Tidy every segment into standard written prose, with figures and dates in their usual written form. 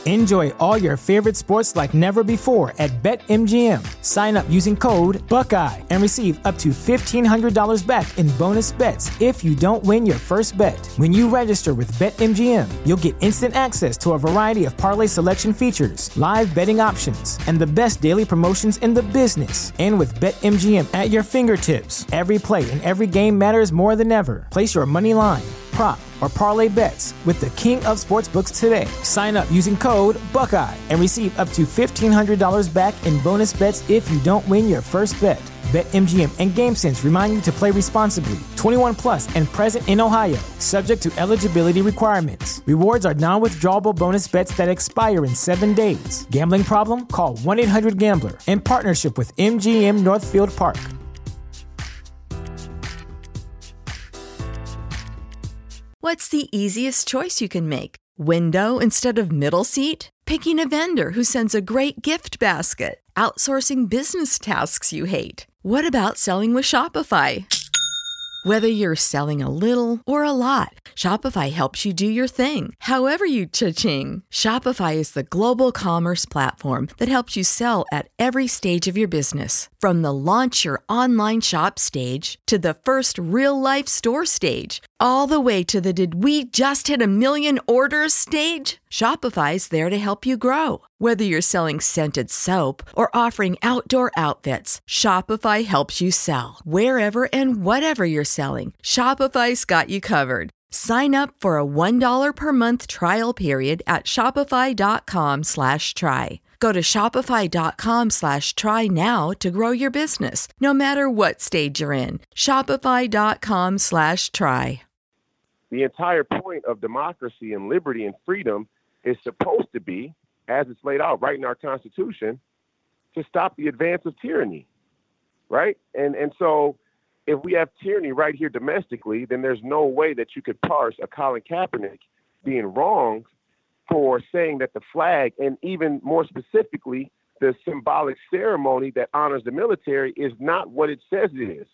Enjoy all your favorite sports like never before at BetMGM. Sign up using code Buckeye and receive up to $1,500 back in bonus bets if you don't win your first bet. When you register with BetMGM, you'll get instant access to a variety of parlay selection features, live betting options, and the best daily promotions in the business. And with BetMGM at your fingertips, every play and every game matters more than ever. Place your money line, prop, or parlay bets with the king of sportsbooks today. Sign up using code Buckeye and receive up to $1,500 back in bonus bets if you don't win your first bet. BetMGM and GameSense remind you to play responsibly. 21 plus and present in Ohio, subject to eligibility requirements. Rewards are non-withdrawable bonus bets that expire in 7 days. Gambling problem? Call 1-800-GAMBLER. In partnership with MGM Northfield Park. What's the easiest choice you can make? Window instead of middle seat? Picking a vendor who sends a great gift basket? Outsourcing business tasks you hate? What about selling with Shopify? Whether you're selling a little or a lot, Shopify helps you do your thing, however you cha-ching. Shopify is the global commerce platform that helps you sell at every stage of your business. From the launch your online shop stage to the first real-life store stage, all the way to the did we just hit 1 million orders stage. Shopify's there to help you grow. Whether you're selling scented soap or offering outdoor outfits, Shopify helps you sell. Wherever and whatever you're selling, Shopify's got you covered. Sign up for a $1 per month trial period at shopify.com/try. Go to shopify.com/try now to grow your business, no matter what stage you're in. Shopify.com/try. The entire point of democracy and liberty and freedom is supposed to be, as it's laid out right in our Constitution, to stop the advance of tyranny, right? And so if we have tyranny right here domestically, then there's no way that you could parse a Colin Kaepernick being wronged for saying that the flag, and even more specifically, the symbolic ceremony that honors the military, is not what it says it is.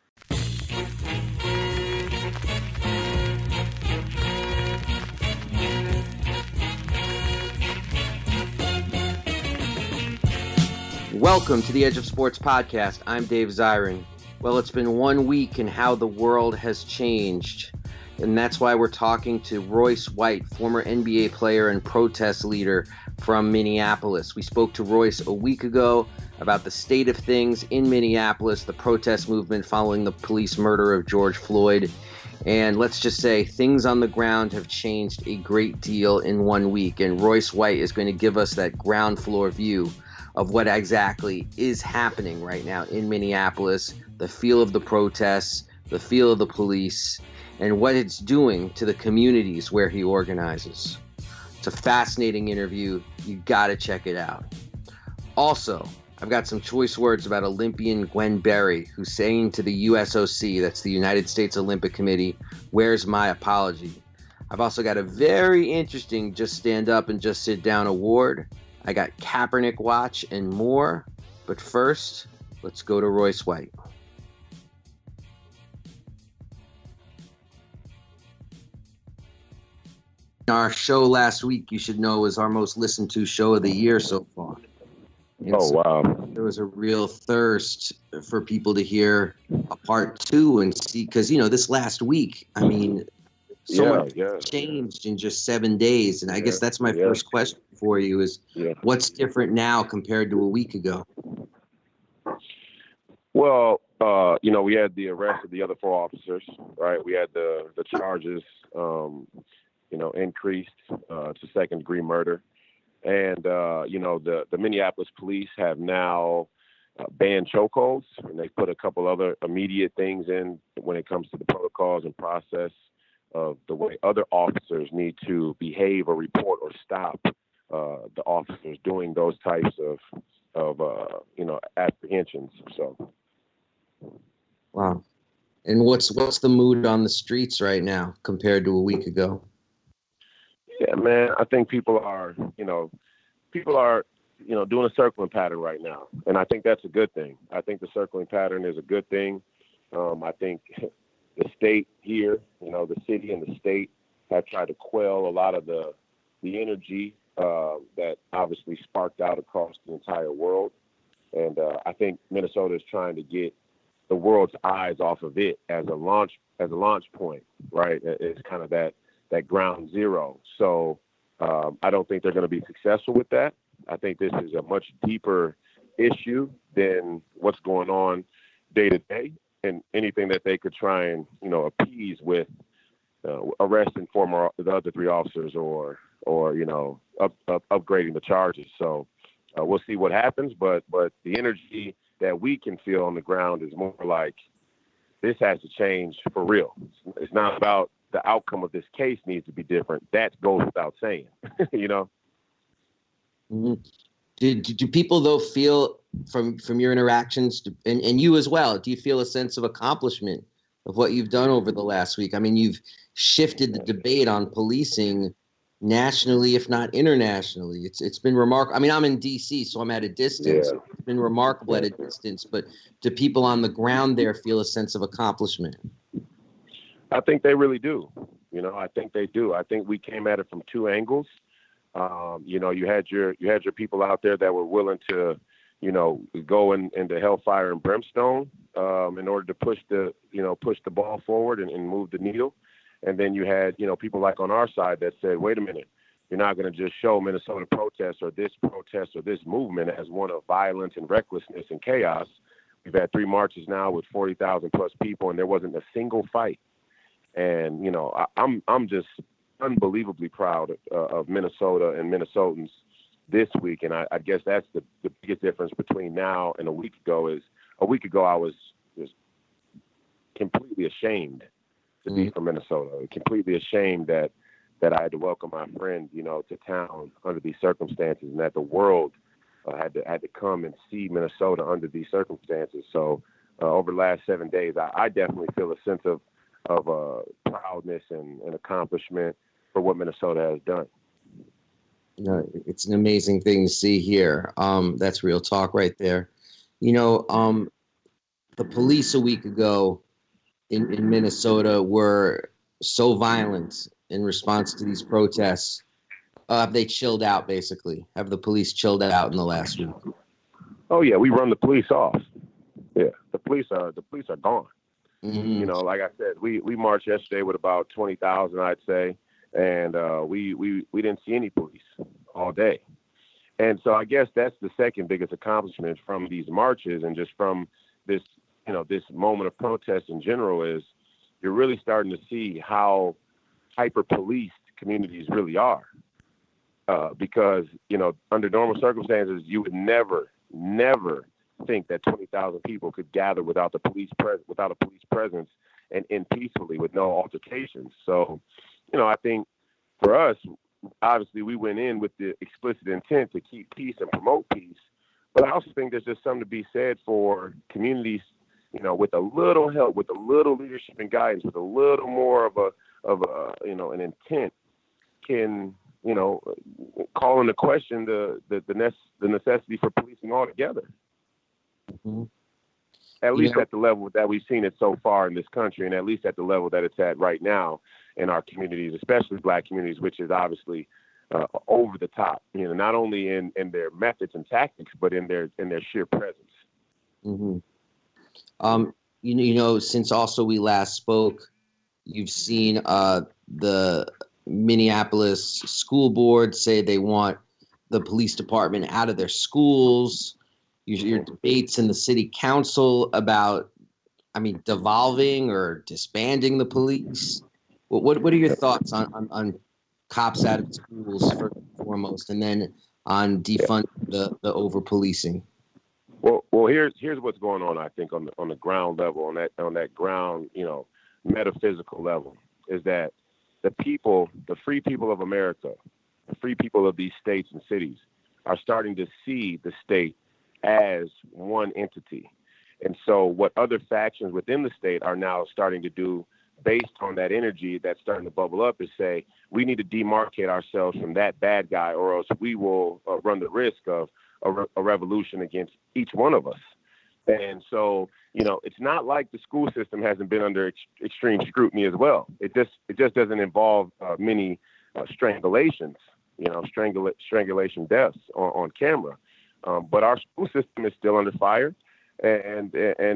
Welcome to the Edge of Sports podcast. I'm Dave Zirin. Well, it's been 1 week and how the world has changed. And that's why we're talking to Royce White, former NBA player and protest leader from Minneapolis. We spoke to Royce a week ago about the state of things in Minneapolis, the protest movement following the police murder of George Floyd. And let's just say things on the ground have changed a great deal in 1 week. And Royce White is going to give us that ground floor view of what exactly is happening right now in Minneapolis, the feel of the protests, the feel of the police, and what it's doing to the communities where he organizes. It's a fascinating interview. You got to check it out. Also, I've got some choice words about Olympian Gwen Berry, who's saying to the USOC, that's the United States Olympic Committee, "Where's my apology?" I've also got a very interesting Just Stand Up and Just Sit Down award. I got Kaepernick Watch and more. But first, let's go to Royce White. Our show last week, you should know, was our most listened to show of the year so far. And wow. There was a real thirst for people to hear a part two and see, because, you know, this last week, I mean, much changed in just 7 days. And I guess that's my first question for you is what's different now compared to a week ago? Well, we had the arrest of the other 4 officers, right? We had the charges, increased to second-degree murder. And, the Minneapolis police have now banned chokeholds, and they put a couple other immediate things in when it comes to the protocols and process of the way other officers need to behave or report or stop the officers doing those types of apprehensions. So, wow. And what's the mood on the streets right now compared to a week ago? Yeah, man, I think people are doing a circling pattern right now. And I think that's a good thing. I think the circling pattern is a good thing. I think the state here, the city and the state have tried to quell a lot of the energy that obviously sparked out across the entire world. And I think Minnesota is trying to get the world's eyes off of it as a launch point, right? It's kind of that ground zero. So I don't think they're going to be successful with that. I think this is a much deeper issue than what's going on day to day, and anything that they could try and, appease with arresting the other three officers or upgrading the charges. So we'll see what happens, but the energy that we can feel on the ground is more like this has to change for real. It's not about the outcome of this case needs to be different. That goes without saying, Mm-hmm. Do people, though, feel from your interactions, and you as well, do you feel a sense of accomplishment of what you've done over the last week? I mean, you've shifted the debate on policing nationally, if not internationally. It's been remarkable. I mean, I'm in D.C., so I'm at a distance. Yeah. It's been remarkable at a distance. But do people on the ground there feel a sense of accomplishment? I think they really do. I think they do. I think we came at it from two angles. You had your people out there that were willing to, go into hellfire and brimstone in order to push the ball forward and move the needle. And then you had, people like on our side that said, wait a minute, you're not going to just show Minnesota protest or this movement as one of violence and recklessness and chaos. We've had 3 marches now with 40,000 plus people, and there wasn't a single fight. And, I'm just unbelievably proud of Minnesota and Minnesotans this week. And I guess that's the biggest difference between now and a week ago is a week ago I was just completely ashamed to be from Minnesota, completely ashamed that I had to welcome my friend, to town under these circumstances, and that the world had to come and see Minnesota under these circumstances. So over the last 7 days, I definitely feel a sense of proudness and accomplishment for what Minnesota has done. It's an amazing thing to see here. That's real talk right there. The police a week ago in Minnesota were so violent in response to these protests. Have they chilled out, basically? Have the police chilled out in the last week? Oh, yeah, we run the police off. Yeah, the police are gone. Mm-hmm. Like I said, we marched yesterday with about 20,000, I'd say, and we didn't see any police all day. And so I guess that's the second biggest accomplishment from these marches and just from this, this moment of protest in general is you're really starting to see how hyper-policed communities really are. Because, under normal circumstances, you would never think that 20,000 people could gather without a police presence and peacefully with no altercations. So, I think for us, obviously we went in with the explicit intent to keep peace and promote peace. But I also think there's just something to be said for communities, with a little help, with a little leadership and guidance, with a little more of an intent can, call into question the necessity for policing altogether. Mm-hmm. At least at the level that we've seen it so far in this country, and at least at the level that it's at right now in our communities, especially Black communities, which is obviously over the top. Not only in their methods and tactics, but in their sheer presence. Mm-hmm. Since also we last spoke, you've seen the Minneapolis school board say they want the police department out of their schools. Your debates in the city council about, devolving or disbanding the police. What are your thoughts on cops out of schools first and foremost, and then on defunding the over policing? Well, here's what's going on. I think on the ground level, on that ground, metaphysical level, is that the people, the free people of America, the free people of these states and cities, are starting to see the state as one entity. And so what other factions within the state are now starting to do based on that energy that's starting to bubble up is say, we need to demarcate ourselves from that bad guy, or else we will run the risk of a revolution against each one of us. And so, it's not like the school system hasn't been under extreme scrutiny as well. It just doesn't involve many strangulations. strangulation deaths on camera. But our school system is still under fire. And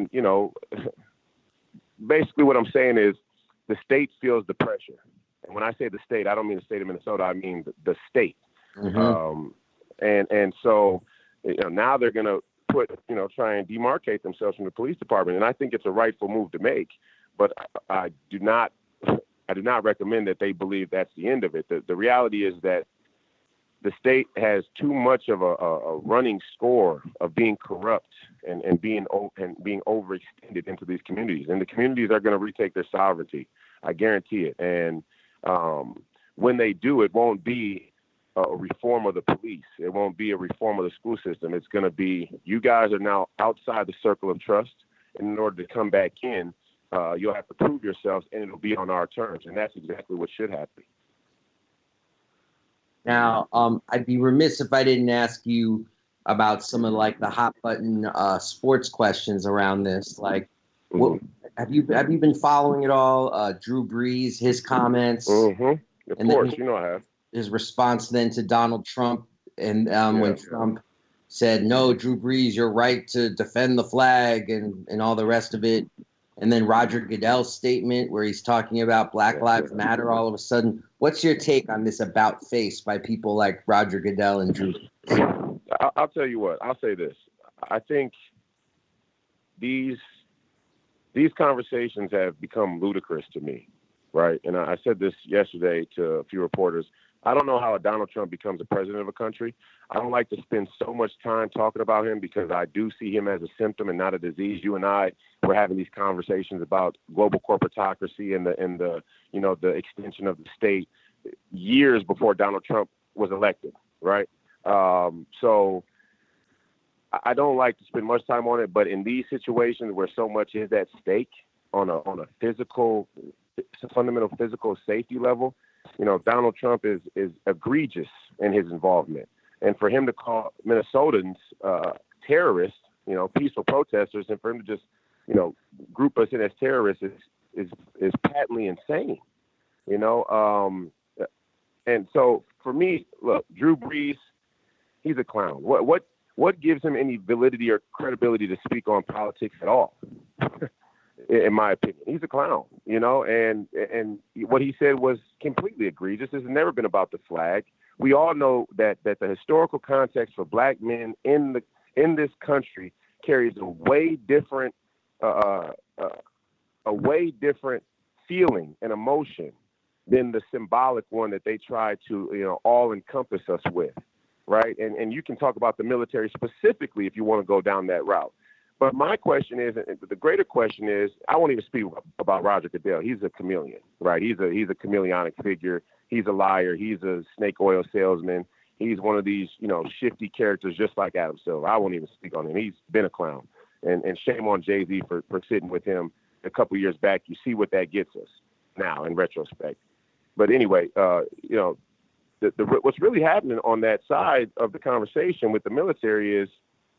basically what I'm saying is the state feels the pressure. And when I say the state, I don't mean the state of Minnesota. I mean the state. Mm-hmm. And so now they're going to try and demarcate themselves from the police department. And I think it's a rightful move to make. But I do not recommend that they believe that's the end of it. The reality is that the state has too much of a running score of being corrupt and being overextended into these communities. And the communities are going to retake their sovereignty. I guarantee it. And when they do, it won't be a reform of the police. It won't be a reform of the school system. It's going to be, you guys are now outside the circle of trust. And in order to come back in, you'll have to prove yourselves, and it'll be on our terms. And that's exactly what should happen. Now, I'd be remiss if I didn't ask you about some of the hot button sports questions around this. Like, what, have you been following it all? Drew Brees, his comments, of course, I have. His response then to Donald Trump, and when Trump said, "No, Drew Brees, you're right to defend the flag," and all the rest of it. And then Roger Goodell's statement where he's talking about Black Lives Matter all of a sudden. What's your take on this about face by people like Roger Goodell and Drew? I'll tell you what. I'll say this. I think these conversations have become ludicrous to me, right? And I said this yesterday to a few reporters. I don't know how a Donald Trump becomes a president of a country. I don't like to spend so much time talking about him because I do see him as a symptom and not a disease. You and I were having these conversations about global corporatocracy and the extension of the state years before Donald Trump was elected, right? So I don't like to spend much time on it, but in these situations where so much is at stake on a fundamental physical safety level, Donald Trump is egregious in his involvement. And for him to call Minnesotans terrorists, peaceful protesters, and for him to just, group us in as terrorists is patently insane, And so for me, look, Drew Brees, he's a clown. What gives him any validity or credibility to speak on politics at all? In my opinion, he's a clown, and what he said was completely egregious. This has never been about the flag. We all know that the historical context for Black men in this country carries a way different feeling and emotion than the symbolic one that they try to all encompass us with, right? And you can talk about the military specifically if you want to go down that route. But my question is, the greater question is, I won't even speak about Roger Goodell. He's a chameleon, right? He's a chameleonic figure. He's a liar. He's a snake oil salesman. He's one of these, shifty characters just like Adam Silver. I won't even speak on him. He's been a clown. And shame on Jay-Z for sitting with him a couple years back. You see what that gets us now in retrospect. But anyway, what's really happening on that side of the conversation with the military is,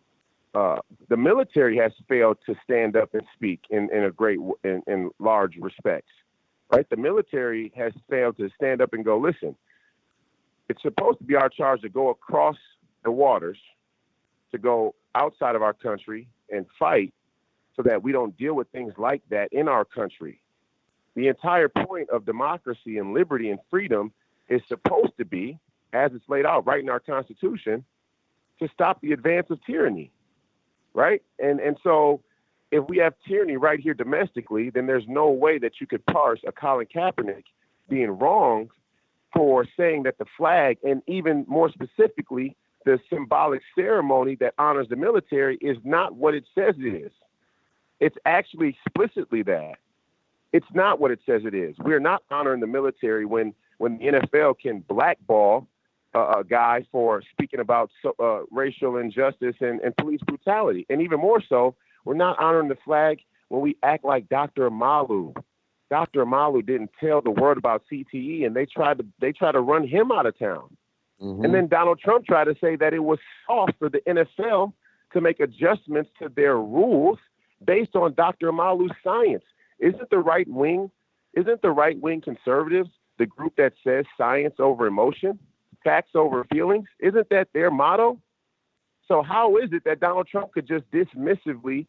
the military has failed to stand up and speak in large respects, right? The military has failed to stand up and go, listen, it's supposed to be our charge to go across the waters, to go outside of our country and fight so that we don't deal with things like that in our country. The entire point of democracy and liberty and freedom is supposed to be, as it's laid out right in our Constitution, to stop the advance of tyranny. Right. And so if we have tyranny right here domestically, then there's no way that you could parse a Colin Kaepernick being wronged for saying that the flag, and even more specifically, the symbolic ceremony that honors the military, is not what it says it is. It's actually explicitly that. It's not what it says it is. We're not honoring the military when the NFL can blackball a guy for speaking about racial injustice and police brutality. And even more so, we're not honoring the flag when we act like Dr. Amalu. Dr. Amalu didn't tell the world about CTE, and they tried to run him out of town. Mm-hmm. And then Donald Trump tried to say that it was soft for the NFL to make adjustments to their rules based on Dr. Amalu's science. Isn't the right wing conservatives the group that says science over emotion? facts over feelings? Isn't that their motto? So how is it that Donald Trump could just dismissively,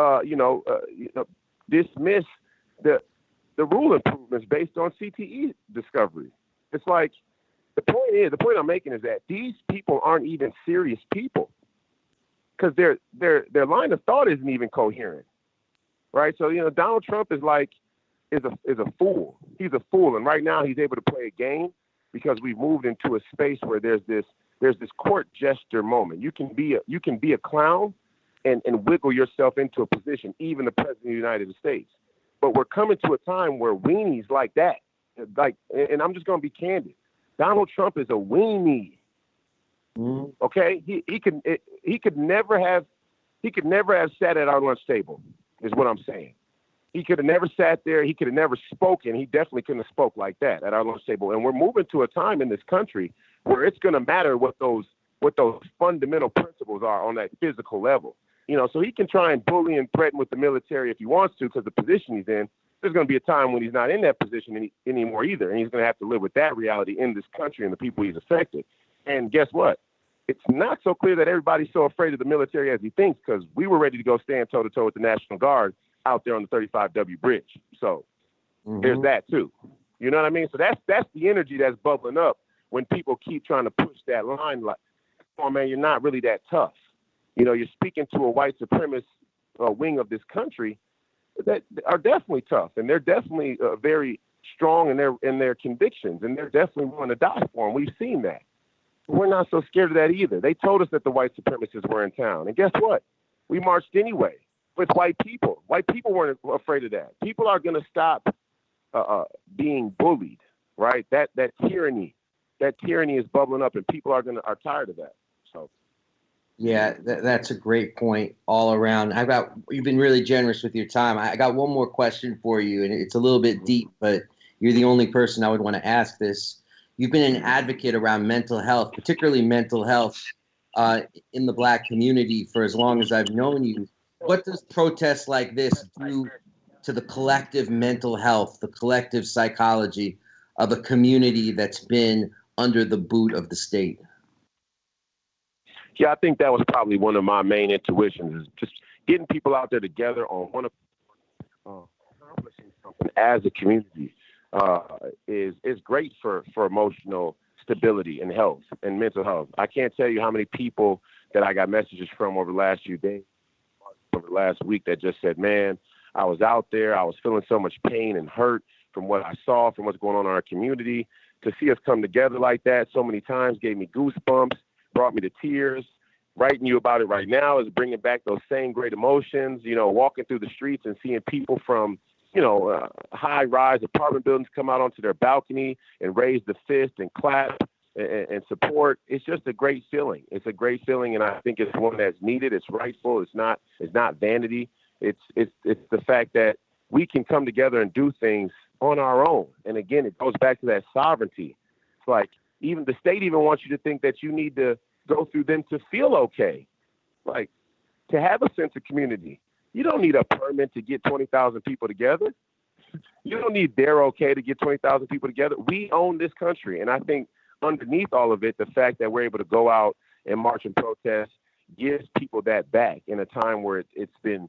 dismiss the rule improvements based on CTE discovery? It's like, the point I'm making is that these people aren't even serious people, because their line of thought isn't even coherent, right? So, Donald Trump is a fool. He's a fool. And right now he's able to play a game because we've moved into a space where there's this court gesture moment. You can be a clown and wiggle yourself into a position, even the president of the United States. But we're coming to a time where weenies like that, and I'm just going to be candid. Donald Trump is a weenie. Okay, he could never have sat at our lunch table, is what I'm saying. He could have never sat there. He could have never spoken. He definitely couldn't have spoke like that at our lunch table. And we're moving to a time in this country where it's going to matter what those fundamental principles are on that physical level. So he can try and bully and threaten with the military if he wants to, because the position he's in. There's going to be a time when he's not in that position anymore either, and he's going to have to live with that reality in this country and the people he's affected. And guess what? It's not so clear that everybody's so afraid of the military as he thinks, because we were ready to go stand toe-to-toe with the National Guard out there on the 35W bridge. So there's that too. You know what I mean? So that's the energy that's bubbling up when people keep trying to push that line like, come on, man, you're not really that tough. You're speaking to a white supremacist wing of this country that are definitely tough, and they're definitely very strong in their convictions, and they're definitely willing to die for them. We've seen that. But we're not so scared of that either. They told us that the white supremacists were in town, and guess what? We marched anyway with white people. White people weren't afraid of that. People are going to stop being bullied, right? That tyranny is bubbling up, and people are tired of that. So. Yeah, that's a great point all around. You've been really generous with your time. I got one more question for you, and it's a little bit deep, but you're the only person I would want to ask this. You've been an advocate around mental health, particularly mental health in the Black community for as long as I've known you. What does protests like this do to the collective mental health, the collective psychology of a community that's been under the boot of the state? Yeah, I think that was probably one of my main intuitions, is just getting people out there together on one of accomplishing something as a community is great for emotional stability and health and mental health. I can't tell you how many people that I got messages from over the last few days, over the last week, that just said, man, I was out there, I was feeling so much pain and hurt from what I saw, from what's going on in our community. To see us come together like that so many times gave me goosebumps, brought me to tears. Writing you about it right now is bringing back those same great emotions, walking through the streets and seeing people from, high-rise apartment buildings come out onto their balcony and raise the fist and clap and support. It's just a great feeling. It's a great feeling, and I think it's one that's needed. It's rightful. It's not vanity. It's the fact that we can come together and do things on our own. And again, it goes back to that sovereignty. It's like even the state even wants you to think that you need to go through them to feel okay, like to have a sense of community. You don't need a permit to get 20,000 people together. You don't need their okay to get 20,000 people together. We own this country. And I think underneath all of it, the fact that we're able to go out and march and protest gives people that back in a time where it's been,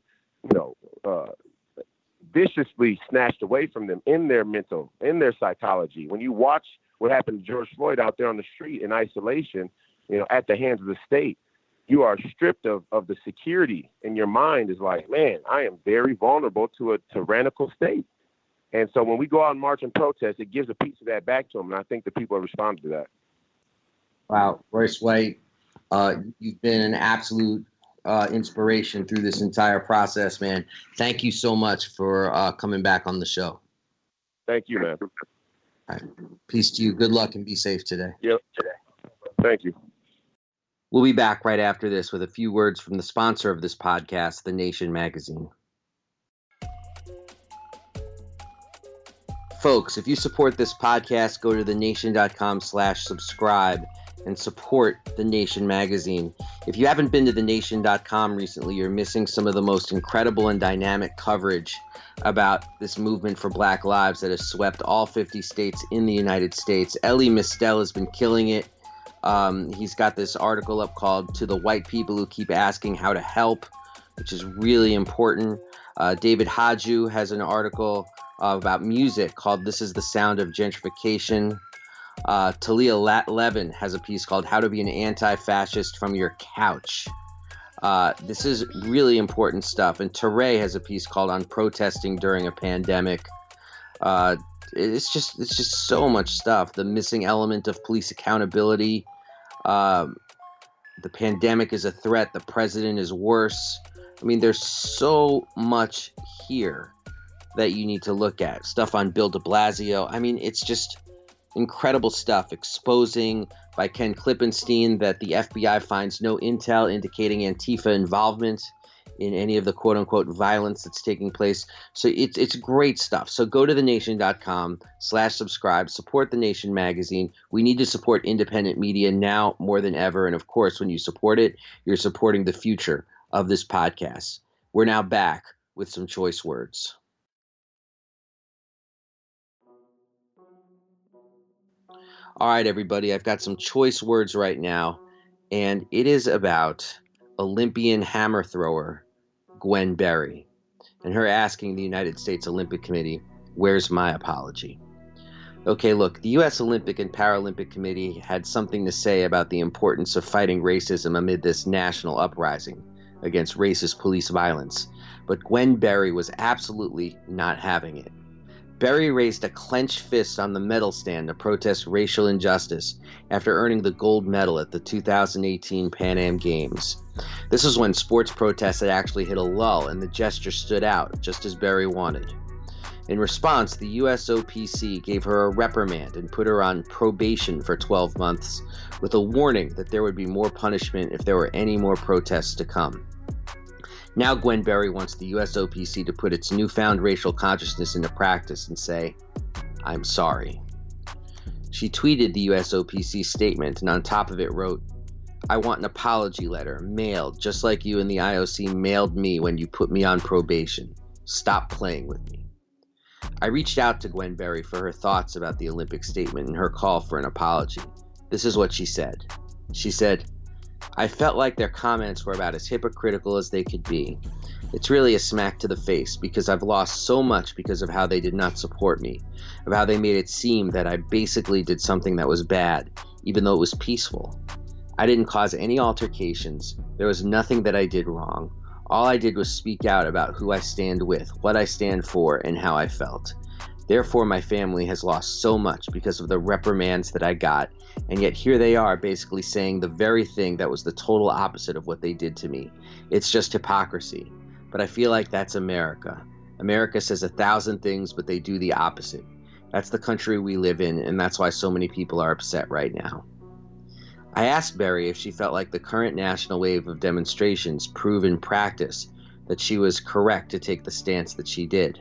viciously snatched away from them in their mental, in their psychology. When you watch what happened to George Floyd out there on the street in isolation, at the hands of the state, you are stripped of the security, and your mind is like, man, I am very vulnerable to a tyrannical state. And so when we go out and march and protest, it gives a piece of that back to them. And I think the people have responded to that. Wow. Royce White, you've been an absolute inspiration through this entire process, man. Thank you so much for coming back on the show. Thank you, man. All right. Peace to you. Good luck and be safe today. Yep. Thank you. We'll be back right after this with a few words from the sponsor of this podcast, The Nation magazine. Folks, if you support this podcast, go to thenation.com/subscribe and support The Nation magazine. If you haven't been to thenation.com recently, you're missing some of the most incredible and dynamic coverage about this movement for Black lives that has swept all 50 states in the United States. Ellie Mistel has been killing it. He's got this article up called "To the White People Who Keep Asking How to Help," which is really important. David Haju has an article about music called "This is the Sound of Gentrification." Talia Levin has a piece called "How to Be an Anti-Fascist from Your Couch." This is really important stuff. And Teray has a piece called "On Protesting During a Pandemic." It's just so much stuff. The missing element of police accountability. The pandemic is a threat. The president is worse. I mean, there's so much here that you need to look at. Stuff on Bill de Blasio. I mean, it's just incredible stuff. Exposing by Ken Klippenstein that the FBI finds no intel indicating Antifa involvement in any of the quote-unquote violence that's taking place. So it's great stuff. So go to thenation.com/subscribe. Support The Nation magazine. We need to support independent media now more than ever. And of course, when you support it, you're supporting the future of this podcast. We're now back with some choice words. All right, everybody, I've got some choice words right now, and it is about Olympian hammer thrower Gwen Berry and her asking the United States Olympic Committee, "Where's my apology?" Okay, look, the U.S. Olympic and Paralympic Committee had something to say about the importance of fighting racism amid this national uprising against racist police violence, but Gwen Berry was absolutely not having it. Berry raised a clenched fist on the medal stand to protest racial injustice after earning the gold medal at the 2018 Pan Am Games. This was when sports protests had actually hit a lull and the gesture stood out, just as Berry wanted. In response, the USOPC gave her a reprimand and put her on probation for 12 months, with a warning that there would be more punishment if there were any more protests to come. Now Gwen Berry wants the USOPC to put its newfound racial consciousness into practice and say, "I'm sorry." She tweeted the USOPC statement and on top of it wrote, "I want an apology letter, mailed, just like you and the IOC mailed me when you put me on probation. Stop playing with me." I reached out to Gwen Berry for her thoughts about the Olympic statement and her call for an apology. This is what she said. She said, "I felt like their comments were about as hypocritical as they could be. It's really a smack to the face because I've lost so much because of how they did not support me, of how they made it seem that I basically did something that was bad, even though it was peaceful. I didn't cause any altercations. There was nothing that I did wrong. All I did was speak out about who I stand with, what I stand for, and how I felt. Therefore, my family has lost so much because of the reprimands that I got, and yet here they are basically saying the very thing that was the total opposite of what they did to me. It's just hypocrisy. But I feel like that's America. America says 1,000 things, but they do the opposite. That's the country we live in, and that's why so many people are upset right now." I asked Berry if she felt like the current national wave of demonstrations prove in practice that she was correct to take the stance that she did.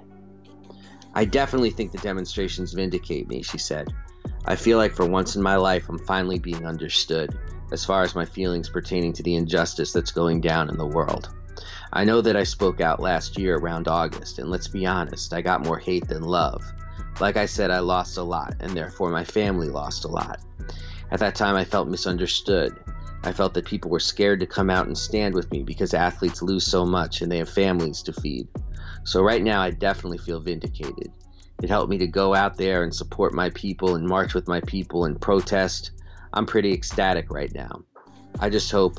"I definitely think the demonstrations vindicate me," she said. "I feel like for once in my life I'm finally being understood as far as my feelings pertaining to the injustice that's going down in the world. I know that I spoke out last year around August, and let's be honest, I got more hate than love. Like I said, I lost a lot, and therefore my family lost a lot. At that time, I felt misunderstood. I felt that people were scared to come out and stand with me because athletes lose so much and they have families to feed. So right now, I definitely feel vindicated. It helped me to go out there and support my people and march with my people and protest. I'm pretty ecstatic right now. I just hope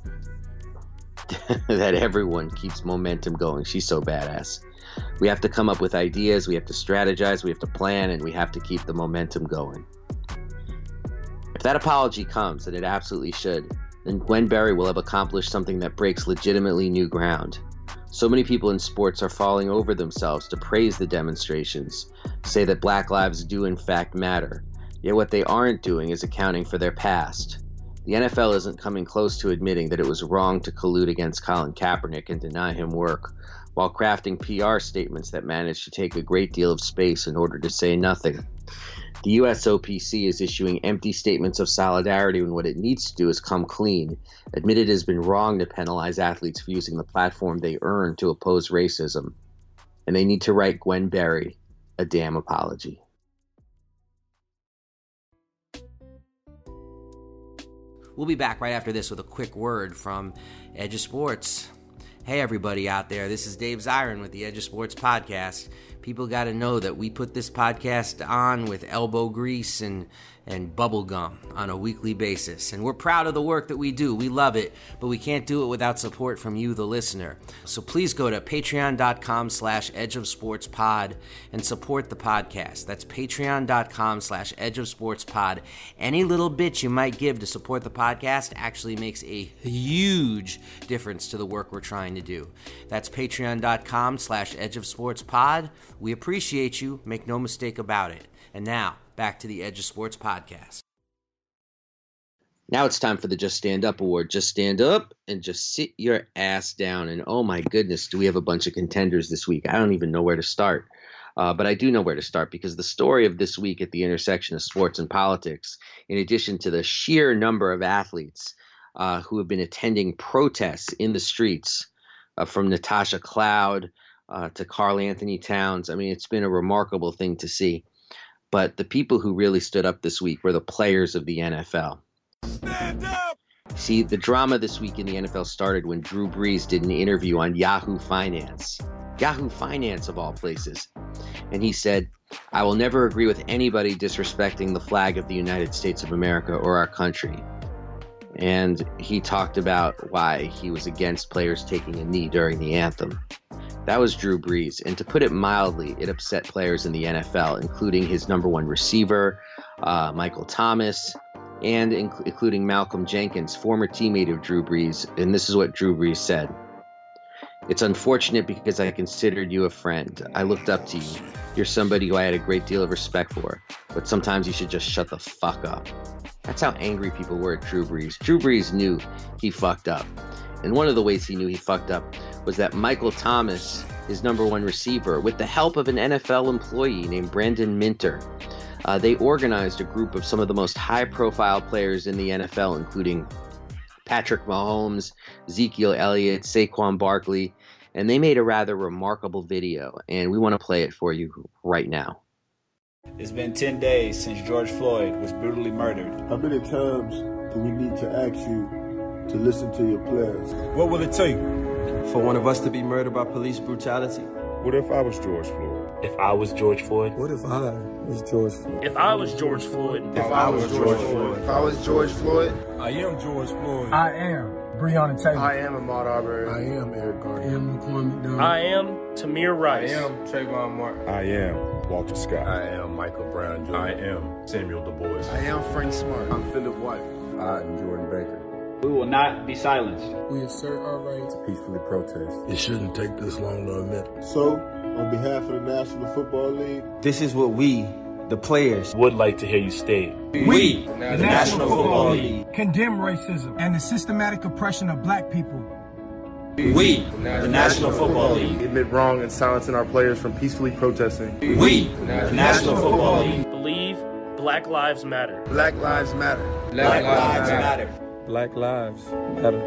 that everyone keeps momentum going." She's so badass. "We have to come up with ideas, we have to strategize, we have to plan, and we have to keep the momentum going." If that apology comes, and it absolutely should, then Gwen Berry will have accomplished something that breaks legitimately new ground. So many people in sports are falling over themselves to praise the demonstrations, say that Black lives do in fact matter, yet what they aren't doing is accounting for their past. The NFL isn't coming close to admitting that it was wrong to collude against Colin Kaepernick and deny him work, while crafting PR statements that managed to take a great deal of space in order to say nothing. The USOPC is issuing empty statements of solidarity when what it needs to do is come clean, admit it has been wrong to penalize athletes for using the platform they earn to oppose racism, and they need to write Gwen Berry a damn apology. We'll be back right after this with a quick word from Edge of Sports. Hey, everybody out there. This is Dave Zirin with the Edge of Sports podcast. People got to know that we put this podcast on with elbow grease and bubble gum on a weekly basis. And we're proud of the work that we do. We love it, but we can't do it without support from you, the listener. So please go to patreon.com/edgeofsportspod and support the podcast. That's patreon.com/edgeofsportspod. Any little bit you might give to support the podcast actually makes a huge difference to the work we're trying to do. That's patreon.com/edgeofsportspod. We appreciate you. Make no mistake about it. And now, back to the Edge of Sports podcast. Now it's time for the Just Stand Up Award. Just stand up and just sit your ass down. And oh my goodness, do we have a bunch of contenders this week. I don't even know where to start. But I do know where to start, because the story of this week at the intersection of sports and politics, in addition to the sheer number of athletes who have been attending protests in the streets, from Natasha Cloud to Karl Anthony Towns. I mean, it's been a remarkable thing to see. But the people who really stood up this week were the players of the NFL. Stand up! See, the drama this week in the NFL started when Drew Brees did an interview on Yahoo Finance. Yahoo Finance, of all places. And he said, "I will never agree with anybody disrespecting the flag of the United States of America or our country." And he talked about why he was against players taking a knee during the anthem. That was Drew Brees, and to put it mildly, it upset players in the NFL, including his number one receiver, Michael Thomas, and including Malcolm Jenkins, former teammate of Drew Brees. And this is what Drew Brees said: "It's unfortunate because I considered you a friend. I looked up to you. You're somebody who I had a great deal of respect for, but sometimes you should just shut the fuck up." That's how angry people were at Drew Brees. Drew Brees knew he fucked up. And one of the ways he knew he fucked up was that Michael Thomas, his number one receiver, with the help of an NFL employee named Brandon Minter, they organized a group of some of the most high-profile players in the NFL, including Patrick Mahomes, Ezekiel Elliott, Saquon Barkley, and they made a rather remarkable video, and we want to play it for you right now. It's been 10 days since George Floyd was brutally murdered. How many times do we need to ask you to listen to your players? What will it take for one of us to be murdered by police brutality? What if I was George Floyd? If I was George Floyd? What if I was George Floyd? If I was George Floyd? If I was George Floyd? If I was George Floyd? I am George Floyd. I am Breonna Taylor. I am Ahmaud Arbery. I am Eric Garner. I am McCormick McDonald. I am Tamir Rice. I am Trayvon Martin. I am Walter Scott. I am Michael Brown Jr. I am Samuel Du Bois. I am Frank Smart. I'm Philip White. I am Jordan Baker. We will not be silenced. We assert our right to peacefully protest. It shouldn't take this long to admit. So, on behalf of the National Football League, this is what we, the players, would like to hear you state. We, the National Football League, condemn racism and the systematic oppression of black people. We, the National Football League, admit wrong and silencing our players from peacefully protesting. We, the National Football League, believe Black Lives Matter. Black Lives Matter. Black Lives Matter. Black Lives Matter.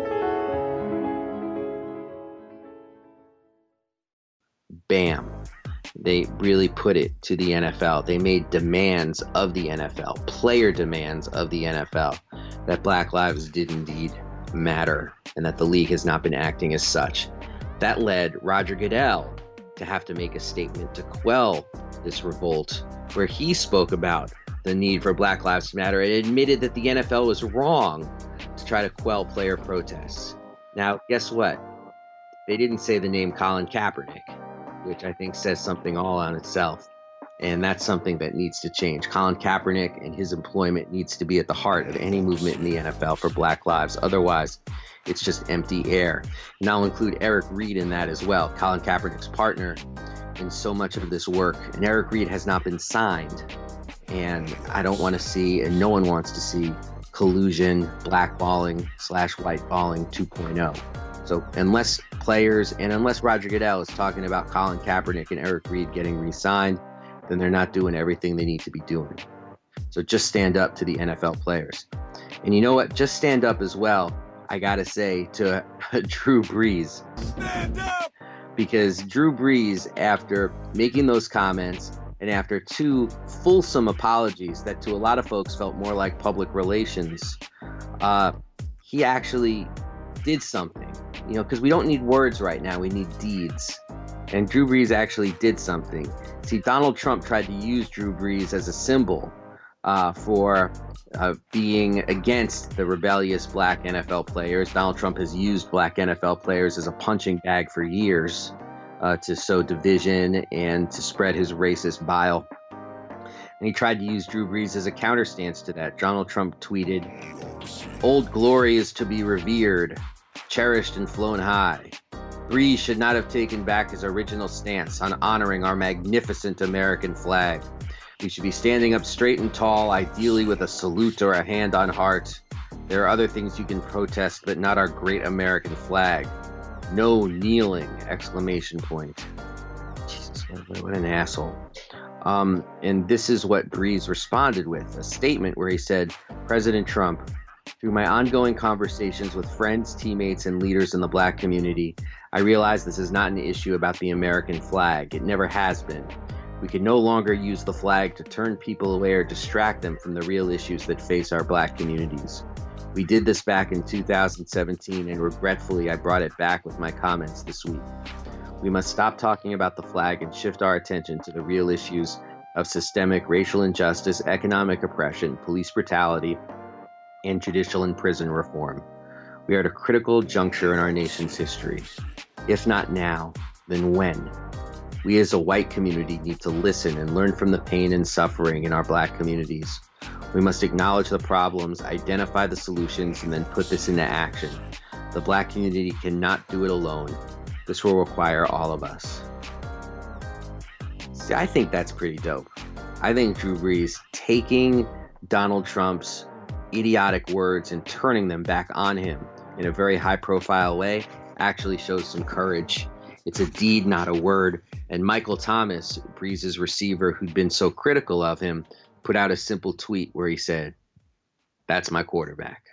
Bam. They really put it to the NFL. They made demands of the NFL, player demands of the NFL, that Black lives did indeed matter and that the league has not been acting as such. That led Roger Goodell to have to make a statement to quell this revolt, where he spoke about the need for Black Lives Matter and admitted that the NFL was wrong to try to quell player protests. Now, guess what? They didn't say the name Colin Kaepernick, which I think says something all on itself. And that's something that needs to change. Colin Kaepernick and his employment needs to be at the heart of any movement in the NFL for Black lives. Otherwise, it's just empty air. And I'll include Eric Reid in that as well, Colin Kaepernick's partner in so much of this work. And Eric Reid has not been signed. And I don't want to see, and no one wants to see, collusion, blackballing / whiteballing 2.0. So unless players and unless Roger Goodell is talking about Colin Kaepernick and Eric Reid getting re-signed, then they're not doing everything they need to be doing. So just stand up to the NFL players. And you know what? Just stand up as well, I got to say, to Drew Brees. Stand up! Because Drew Brees, after making those comments and after 2 fulsome apologies that to a lot of folks felt more like public relations, he actually did something, because we don't need words right now. We need deeds. And Drew Brees actually did something. See, Donald Trump tried to use Drew Brees as a symbol for being against the rebellious black NFL players. Donald Trump has used black NFL players as a punching bag for years to sow division and to spread his racist bile. And he tried to use Drew Brees as a counterstance to that. Donald Trump tweeted, "Old Glory is to be revered, cherished and flown high. Brees should not have taken back his original stance on honoring our magnificent American flag. We should be standing up straight and tall, ideally with a salute or a hand on heart. There are other things you can protest, but not our great American flag. No kneeling!" Exclamation point. Jesus, what an asshole. And this is what Brees responded with, a statement where he said, "President Trump, through my ongoing conversations with friends, teammates, and leaders in the black community, I realize this is not an issue about the American flag. It never has been. We can no longer use the flag to turn people away or distract them from the real issues that face our black communities. We did this back in 2017, and regretfully, I brought it back with my comments this week. We must stop talking about the flag and shift our attention to the real issues of systemic racial injustice, economic oppression, police brutality, and judicial and prison reform. We are at a critical juncture in our nation's history. If not now, then when? We as a white community need to listen and learn from the pain and suffering in our black communities. We must acknowledge the problems, identify the solutions, and then put this into action. The black community cannot do it alone. This will require all of us." See, I think that's pretty dope. I think Drew Brees taking Donald Trump's idiotic words and turning them back on him in a very high-profile way actually shows some courage. It's a deed, not a word. And Michael Thomas, Brees' receiver, who'd been so critical of him, put out a simple tweet where he said, "That's my quarterback."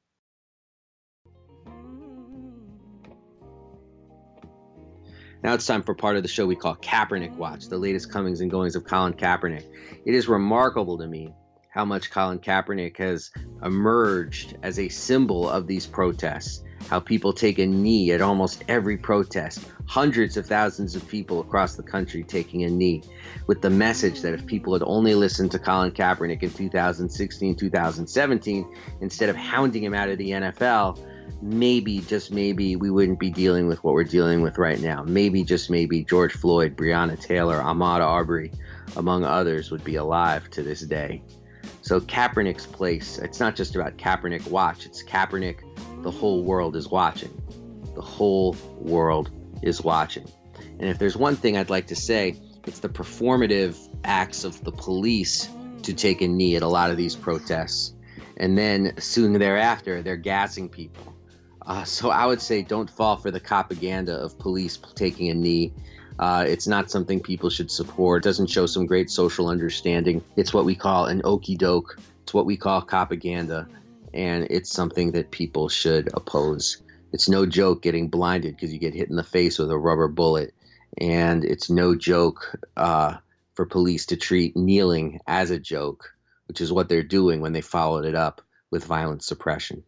Now it's time for part of the show we call Kaepernick Watch, the latest comings and goings of Colin Kaepernick. It is remarkable to me how much Colin Kaepernick has emerged as a symbol of these protests, how people take a knee at almost every protest, hundreds of thousands of people across the country taking a knee, with the message that if people had only listened to Colin Kaepernick in 2016, 2017, instead of hounding him out of the NFL, maybe, just maybe, we wouldn't be dealing with what we're dealing with right now. Maybe, just maybe, George Floyd, Breonna Taylor, Ahmaud Arbery, among others, would be alive to this day. So Kaepernick's place, it's not just about Kaepernick Watch, it's Kaepernick, the whole world is watching. The whole world is watching. And if there's one thing I'd like to say, it's the performative acts of the police to take a knee at a lot of these protests. And then soon thereafter, they're gassing people. So I would say don't fall for the propaganda of police taking a knee. It's not something people should support. It doesn't show some great social understanding. It's what we call an okey doke. It's what we call propaganda. And it's something that people should oppose. It's no joke getting blinded because you get hit in the face with a rubber bullet. And it's no joke for police to treat kneeling as a joke, which is what they're doing when they followed it up with violent suppression.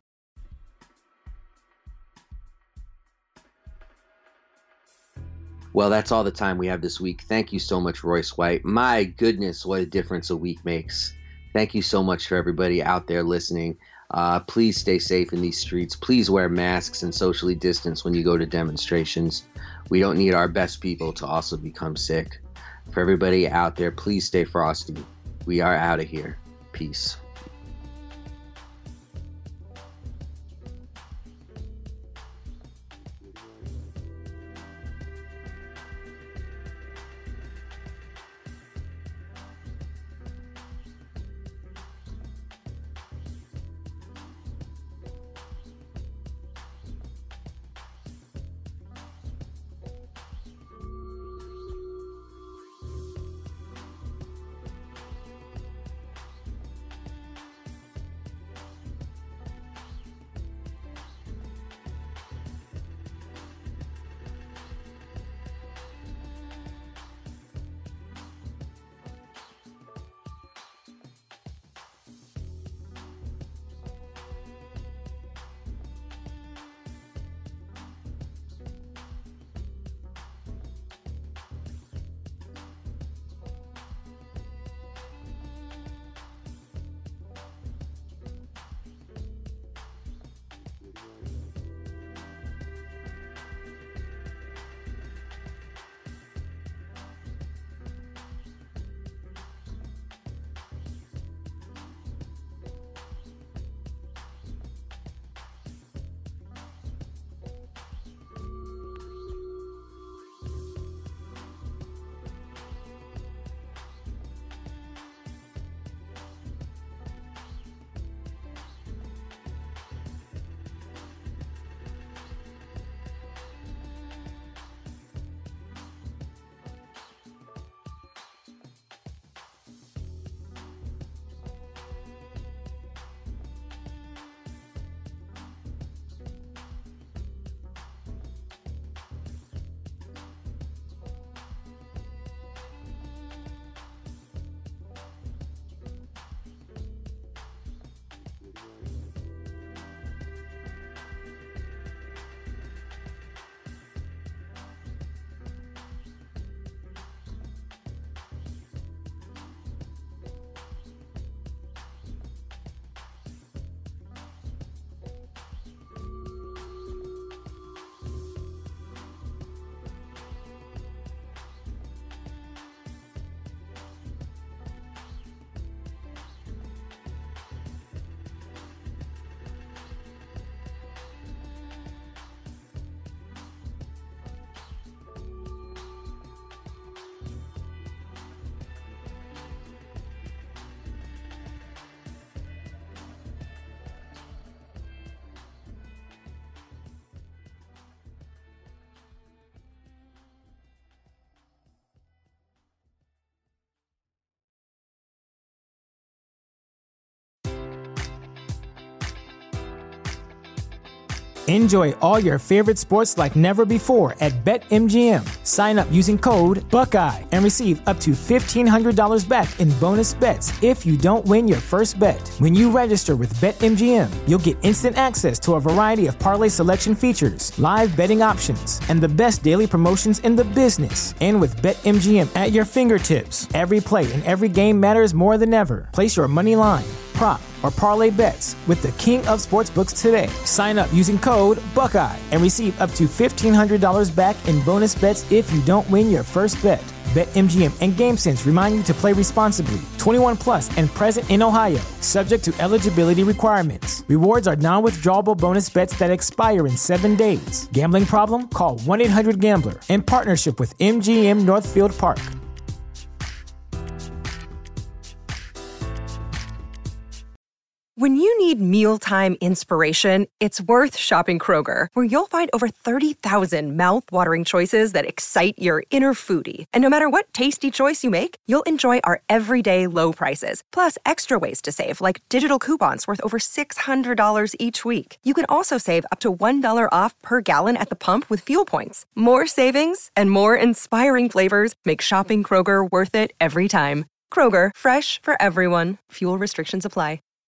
Well, that's all the time we have this week. Thank you so much, Royce White. My goodness, what a difference a week makes. Thank you so much for everybody out there listening. Please stay safe in these streets. Please wear masks and socially distance when you go to demonstrations. We don't need our best people to also become sick. For everybody out there, please stay frosty. We are out of here. Peace. Enjoy all your favorite sports like never before at BetMGM. Sign up using code Buckeye and receive up to $1,500 back in bonus bets if you don't win your first bet. When you register with BetMGM, you'll get instant access to a variety of parlay selection features, live betting options, and the best daily promotions in the business. And with BetMGM at your fingertips, every play and every game matters more than ever. Place your money line, prop, or parlay bets with the king of sportsbooks today. Sign up using code Buckeye and receive up to $1,500 back in bonus bets if you don't win your first bet. BetMGM and GameSense remind you to play responsibly. 21 plus and present in Ohio, subject to eligibility requirements. Rewards are non-withdrawable bonus bets that expire in 7 days. Gambling problem? Call 1-800-GAMBLER. In partnership with MGM Northfield Park. When you need mealtime inspiration, it's worth shopping Kroger, where you'll find over 30,000 mouth-watering choices that excite your inner foodie. And no matter what tasty choice you make, you'll enjoy our everyday low prices, plus extra ways to save, like digital coupons worth over $600 each week. You can also save up to $1 off per gallon at the pump with fuel points. More savings and more inspiring flavors make shopping Kroger worth it every time. Kroger, fresh for everyone. Fuel restrictions apply.